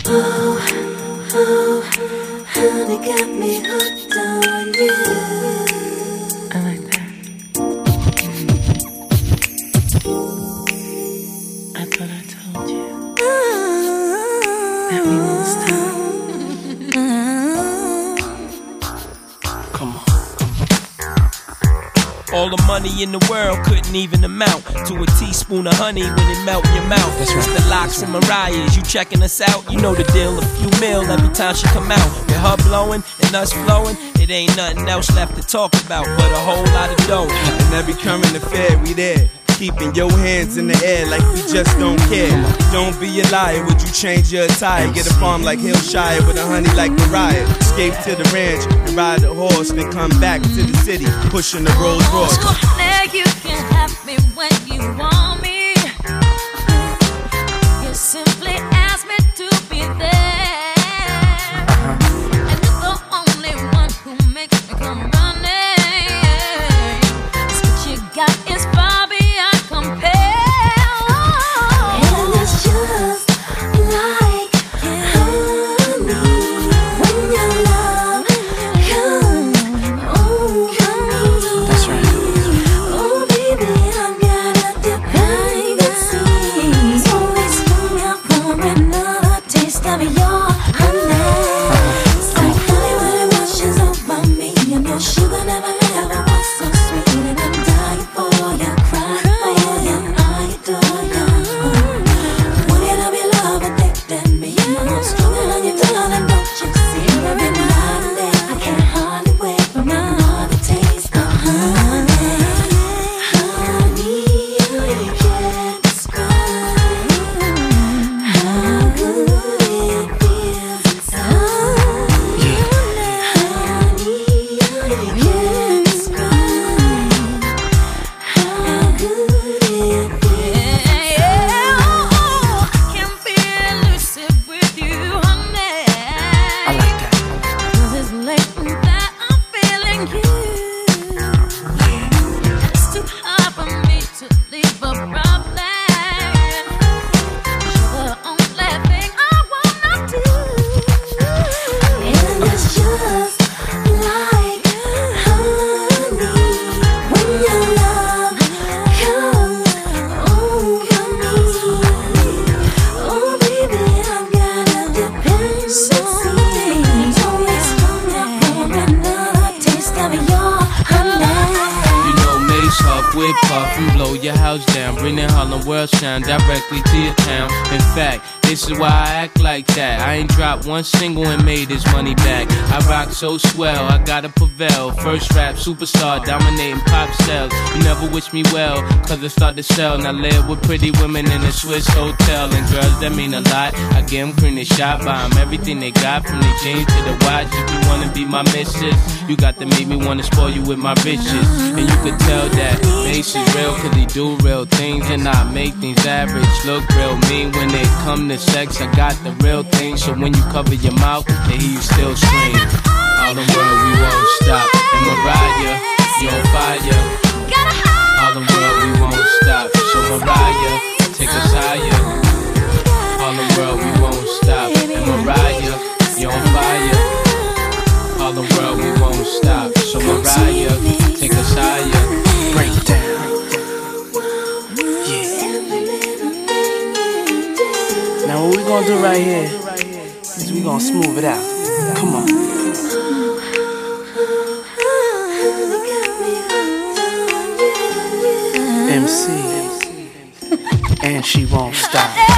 Oh, honey got me hooked on you. I like that. I thought I told you that we won't stop. Come on. All the money in the world couldn't even amount to a teaspoon of honey when it melt in your mouth. That's right. It's the Locks and Mariah's. You checking us out? You know the deal. A few mil every time she come out. With her blowing and us flowing, it ain't nothing else left to talk about but a whole lot of dough. And every current affair, we there. Keeping your hands in the air like we just don't care. Don't be a liar, would you change your attire? Get a farm like Hillshire with a honey like Mariah. Escape to the ranch and ride a horse, then come back to the city, pushing the Rolls Royce. Now you can have me when you want me. You simply ask me to be there. And you're the only one who makes me come running. 'Cause what you got is far beyond compare. And it's just like honey when your love comes. Oh, honey. That's right. Oh, baby, I've got a dependency. Always hung out for another taste of your honey. It's like honey when it washes over me, and your sugar never ever was so sweet. And I'm dying for you, crying for you, I adore you. One hit of your love addicted me. I'm stronger than your darling, don't you see? Every night and day, I can't hardly wait for another taste of honey. Honey, I can't describe how good it feels inside. Honey, I can't describe how good it feels inside. I can be elusive with you, honey. I like that. 'Cause it's late that I'm feeling you. It's too hard for me to leave a problem. You're the only thing I wanna do. And it's just like honey when your love comes. Oh, honey. Oh, baby, I've got a dependency. Always hung out for another taste of your honey. You know Mace Huff with Puff and blow your house down, bringing Harlem World shine directly to your town. In fact, this is why I act like that. I ain't dropped one single and made this money back. I rock so swell, I gotta prevail. First rap superstar, dominating pop sales. You never wish me well, 'cause I start to sell. Now live with pretty women in a Swiss hotel. And girls that mean a lot, I give them cream, they shot by 'em. Everything they got, from the jeans to the watch. If you wanna be my missus, you got to make me wanna spoil you with my riches. And you could tell that Mace is real, 'cause he do real things and I make things average look real mean. When they come to sex, I got the real thing. So when you cover your mouth, they hear you still scream. All the world, we won't stop. And Mariah, you on fire. All the world, we won't stop. So Mariah, take us higher. All the world, we won't stop. And Mariah, you on fire. All the world, we won't stop. So Mariah, take us higher. Break it down. Now what we gonna do right here is we gonna smooth it out. Come on. MC, and she won't stop.